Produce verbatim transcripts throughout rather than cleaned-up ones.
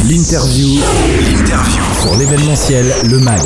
L'interview. L'interview. Sur l'événementiel Le Mag.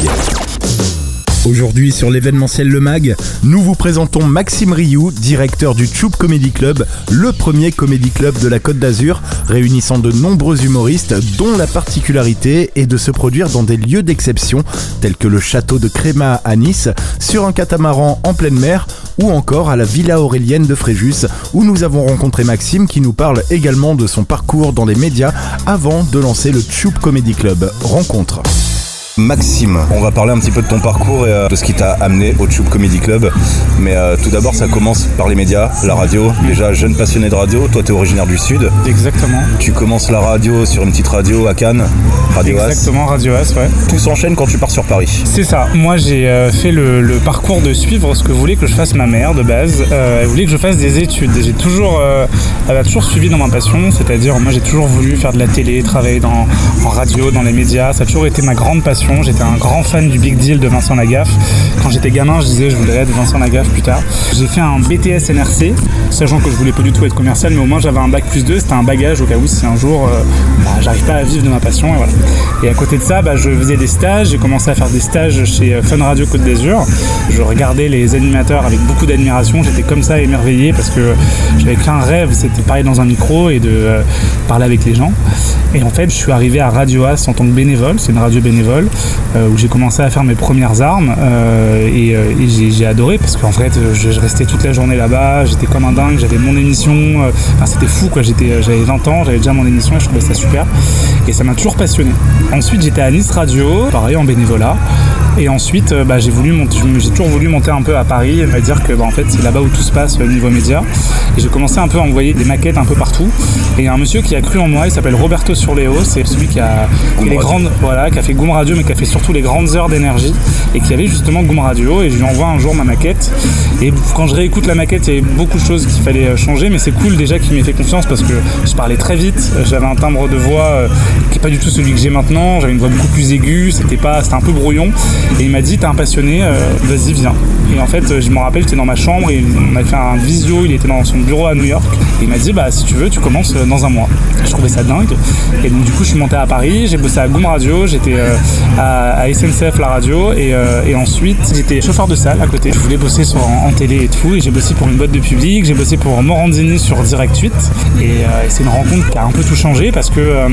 Aujourd'hui sur l'événementiel Le Mag, nous vous présentons Maxime Rioux, directeur du Tchoub Comedy Club, le premier comédie club de la Côte d'Azur, réunissant de nombreux humoristes dont la particularité est de se produire dans des lieux d'exception, tels que le château de Créma à Nice, sur un catamaran en pleine mer, ou encore à la Villa Aurélienne de Fréjus, où nous avons rencontré Maxime qui nous parle également de son parcours dans les médias avant de lancer le Tchoub Comedy Club. Rencontre. Maxime, on va parler un petit peu de ton parcours et euh, de ce qui t'a amené au Tchoub Comedy Club. Mais euh, tout d'abord, ça commence par les médias, la radio. Déjà, jeune passionné de radio, toi t'es originaire du Sud. Exactement. Tu commences la radio sur une petite radio à Cannes, Radio As. Exactement, Radio As, ouais. Tout s'enchaîne quand tu pars sur Paris. C'est ça. Moi, j'ai euh, fait le, le parcours de suivre ce que voulait que je fasse ma mère de base. Euh, elle voulait que je fasse des études. J'ai toujours, euh, elle a toujours suivi dans ma passion, c'est-à-dire moi j'ai toujours voulu faire de la télé, travailler dans, en radio, dans les médias. Ça a toujours été ma grande passion. J'étais un grand fan du Big Deal de Vincent Lagaffe. Quand j'étais gamin, je disais je voudrais être Vincent Lagaffe plus tard. J'ai fait un B T S N R C, sachant que je voulais pas du tout être commercial, mais au moins j'avais un bac plus deux, c'était un bagage au cas où si un jour euh, bah, j'arrive pas à vivre de ma passion. Et, voilà. Et à côté de ça, bah, je faisais des stages, j'ai commencé à faire des stages chez Fun Radio Côte d'Azur. Je regardais les animateurs avec beaucoup d'admiration, j'étais comme ça émerveillé parce que j'avais qu'un rêve, c'était parler dans un micro et de euh, parler avec les gens. Et en fait, je suis arrivé à Radio As en tant que bénévole, c'est une radio bénévole, euh, où j'ai commencé à faire mes premières armes euh, et, euh, et j'ai, j'ai adoré parce qu'en fait, je, je restais toute la journée là-bas, j'étais comme un dingue, j'avais mon émission, euh, enfin c'était fou quoi, j'étais, j'avais vingt ans, j'avais déjà mon émission et je trouvais ça super et ça m'a toujours passionné. Ensuite, j'étais à Nice Radio, pareil en bénévolat. Et ensuite, bah, j'ai, voulu monter, j'ai toujours voulu monter un peu à Paris, et dire que bah, en fait, c'est là-bas où tout se passe au niveau média. Et j'ai commencé un peu à envoyer des maquettes un peu partout. Et il y a un monsieur qui a cru en moi, il s'appelle Roberto Surleo, c'est celui qui a, qui a les grandes, voilà, qui a fait Goom Radio, mais qui a fait surtout les grandes heures d'énergie, et qui avait justement Goom Radio. Et je lui envoie un jour ma maquette. Et quand je réécoute la maquette, il y avait beaucoup de choses qu'il fallait changer, mais c'est cool déjà qu'il m'ait fait confiance parce que je parlais très vite, j'avais un timbre de voix qui n'est pas du tout celui que j'ai maintenant, j'avais une voix beaucoup plus aiguë, c'était, pas, c'était un peu brouillon. Et il m'a dit, t'es un passionné, euh, vas-y, viens. Et en fait, je me rappelle, j'étais dans ma chambre et on a fait un visio, il était dans son bureau à New York. Et il m'a dit, bah si tu veux, tu commences dans un mois. Je trouvais ça dingue. Et donc du coup, je suis monté à Paris, j'ai bossé à Goom Radio, j'étais euh, à, à S N C F la radio et, euh, et ensuite j'étais chauffeur de salle à côté. Je voulais bosser sur, en, en télé et tout. Et j'ai bossé pour une boîte de public, j'ai bossé pour Morandini sur Direct huit. Et, euh, et c'est une rencontre qui a un peu tout changé parce que euh,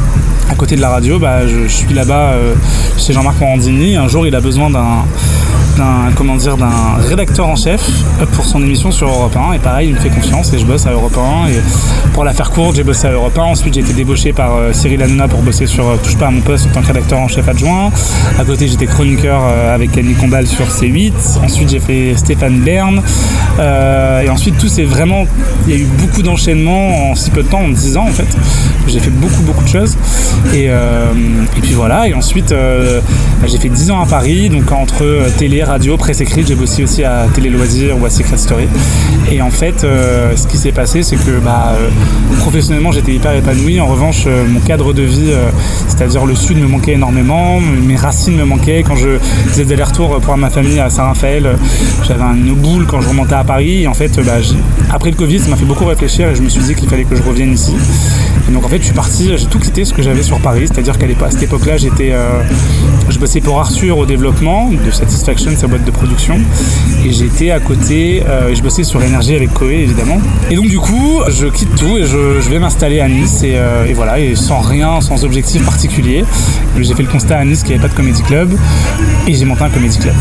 à côté de la radio, bah, je, je suis là-bas euh, chez Jean-Marc Morandini. Un jour, il a besoin d'un, d'un, comment dire, d'un rédacteur en chef pour son émission sur Europe un. Et pareil, il me fait confiance et je bosse à Europe un. Et pour la faire courte, j'ai bossé à Europe un. Ensuite, j'ai été débauché par euh, Cyril Hanouna pour bosser sur euh, Touche pas à mon poste en tant que rédacteur en chef adjoint. À côté, j'étais chroniqueur euh, avec Camille Combal sur C huit. Ensuite, j'ai fait Stéphane Bern. Euh, et ensuite, tout c'est vraiment... Il y a eu beaucoup d'enchaînements en si peu de temps, en dix ans en fait. J'ai fait beaucoup, beaucoup de choses. Et, euh, et puis voilà, et ensuite euh, j'ai fait dix ans à Paris, donc entre euh, télé, radio, presse écrite, j'ai bossé aussi à Télé Loisirs ou à Secret Story. Et en fait, euh, ce qui s'est passé, c'est que bah, euh, professionnellement, j'étais hyper épanoui. En revanche, euh, mon cadre de vie, euh, c'est-à-dire le Sud, me manquait énormément. Mes racines me manquaient. Quand je faisais des allers-retours pour ma famille à Saint-Raphaël, euh, j'avais une boule quand je remontais à Paris. Et en fait, bah, après le Covid, ça m'a fait beaucoup réfléchir et je me suis dit qu'il fallait que je revienne ici. Et donc en fait, je suis parti, j'ai tout quitté ce que j'avais sur Paris, c'est-à-dire qu'à l'époque, à cette époque-là, j'étais, euh, je bossais pour Arthur au développement de Satisfaction, sa boîte de production, et j'étais à côté, euh, je bossais sur Énergie avec Koé évidemment. Et donc du coup, je quitte tout et je, je vais m'installer à Nice et, euh, et voilà, et sans rien, sans objectif particulier. J'ai fait le constat à Nice qu'il n'y avait pas de comédie club et j'ai monté un comédie club.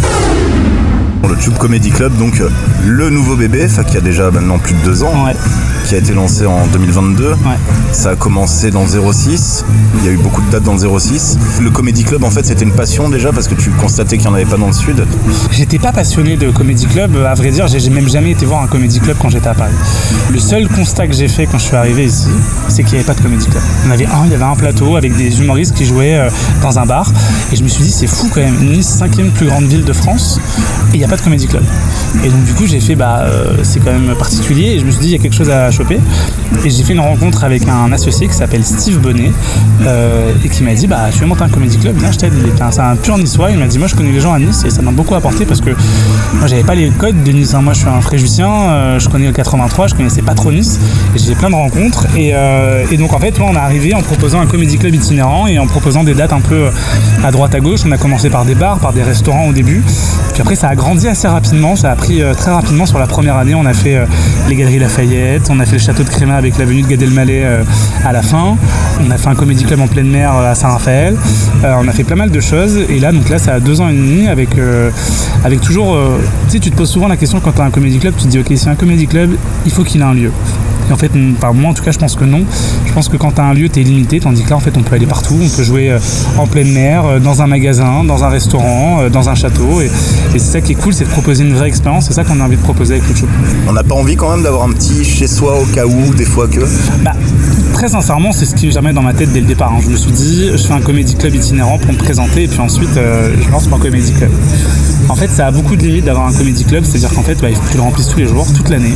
Le Tchoub Comedy Club, donc le nouveau bébé, qui a déjà maintenant plus de deux ans, ouais. Qui a été lancé en deux mille vingt-deux. Ouais. Ça a commencé dans zéro six, il y a eu beaucoup de dates dans le zéro six. Le Comedy Club, en fait, c'était une passion déjà parce que tu constatais qu'il n'y en avait pas dans le Sud. J'étais pas passionné de Comedy Club, à vrai dire, j'ai même jamais été voir un Comedy Club quand j'étais à Paris. Le seul constat que j'ai fait quand je suis arrivé ici, c'est qu'il n'y avait pas de Comedy Club. Il y en avait un, il y avait un plateau avec des humoristes qui jouaient dans un bar et je me suis dit, c'est fou quand même, Nice, cinquième plus grande ville de France, et il n'y a pas pas de comédie club. Et donc du coup j'ai fait bah euh, c'est quand même particulier et je me suis dit il y a quelque chose à choper et j'ai fait une rencontre avec un associé qui s'appelle Steve Bonnet euh, et qui m'a dit bah tu veux monter un comédie club, viens je t'aide. Il était un, c'est un pur niçois, il m'a dit moi je connais les gens à Nice et ça m'a beaucoup apporté parce que moi j'avais pas les codes de Nice, hein. Moi je suis un Fréjusien, euh, je connais le quatre-vingt-trois, je connaissais pas trop Nice et j'ai fait plein de rencontres et, euh, et donc en fait là on est arrivé en proposant un comédie club itinérant et en proposant des dates un peu à droite à gauche. On a commencé par des bars, par des restaurants au début, puis après ça a grandi assez rapidement, ça a pris euh, très rapidement. Sur la première année on a fait euh, les Galeries Lafayette, on a fait le Château de Crémat avec l'avenue de Gad Elmaleh euh, à la fin, on a fait un comédie club en pleine mer euh, à Saint-Raphaël, euh, on a fait pas mal de choses et là donc là ça a deux ans et demi avec, euh, avec toujours, euh, tu sais tu te poses souvent la question quand tu as un comédie club, tu te dis ok si un comédie club il faut qu'il ait un lieu. Et en fait, enfin, moi en tout cas je pense que non. Je pense que quand tu as un lieu t'es limité, tandis que là en fait on peut aller partout, on peut jouer euh, en pleine mer, euh, dans un magasin, dans un restaurant, euh, dans un château et, et c'est ça qui est cool, c'est de proposer une vraie expérience, c'est ça qu'on a envie de proposer avec le Tchoub. On n'a pas envie quand même d'avoir un petit chez soi au cas où, des fois que... Bah, très sincèrement c'est ce qui est jamais dans ma tête dès le départ, hein. Je me suis dit je fais un comédie club itinérant pour me présenter et puis ensuite euh, je lance mon comédie club. En fait ça a beaucoup de limites d'avoir un comédie club, c'est à dire qu'en fait bah, il faut que tu le remplisses tous les jours, toute l'année,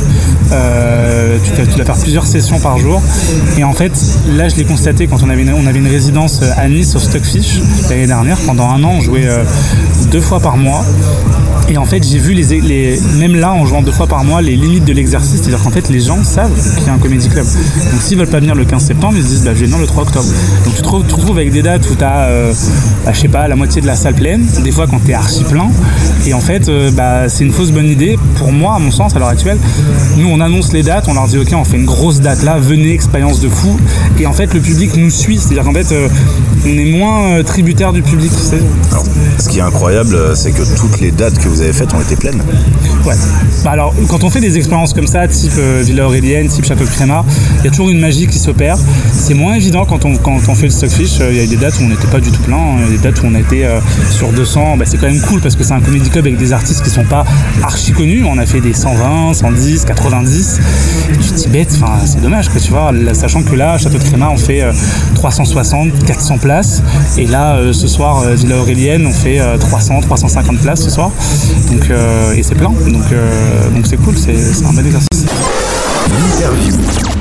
euh, tu, tu dois faire plusieurs sessions par jour et en fait là je l'ai constaté quand on avait une, on avait une résidence à Nice au Stockfish l'année dernière. Pendant un an on jouait euh, deux fois par mois et en fait j'ai vu les, les, même là en jouant deux fois par mois les limites de l'exercice, c'est à dire qu'en fait les gens savent qu'il y a un comédie club, donc s'ils veulent pas venir le quinze septembre ils se disent bah je vais venir le trois octobre, donc tu te retrouves, tu te retrouves avec des dates où tu as euh, bah, je sais pas la moitié de la salle pleine, des fois quand t'es archi plein et en fait euh, bah, c'est une fausse bonne idée pour moi à mon sens à l'heure actuelle. Nous on annonce les dates, on leur dit ok on fait une grosse date là, venez, expérience de fou et en fait le public nous suit, c'est à dire qu'en fait euh, on est moins euh, tributaire du public. Alors, ce qui est incroyable c'est que toutes les dates que vous avez faites ont été pleines. Ouais. Bah alors quand on fait des expériences comme ça type euh, Villa Aurélienne, type Château de Crémat, il y a toujours une magie qui s'opère. C'est moins évident quand on, quand on fait le Stockfish, il euh, y a des dates où on n'était pas du tout plein, il y a des dates où on était euh, sur deux cents, bah, c'est quand même cool parce que c'est un comédie club avec des artistes qui sont pas archi connus, on a fait des cent vingt, cent dix, quatre-vingt-dix et tu te dis bête, c'est dommage que tu vois, là, sachant que là Château de Crémat on fait euh, trois cent soixante, quatre cents places et là euh, ce soir euh, Villa Aurélienne on fait euh, trois cents, trois cent cinquante places ce soir donc, euh, et c'est plein donc euh, donc c'est cool, c'est, c'est un bon exercice. L'interview.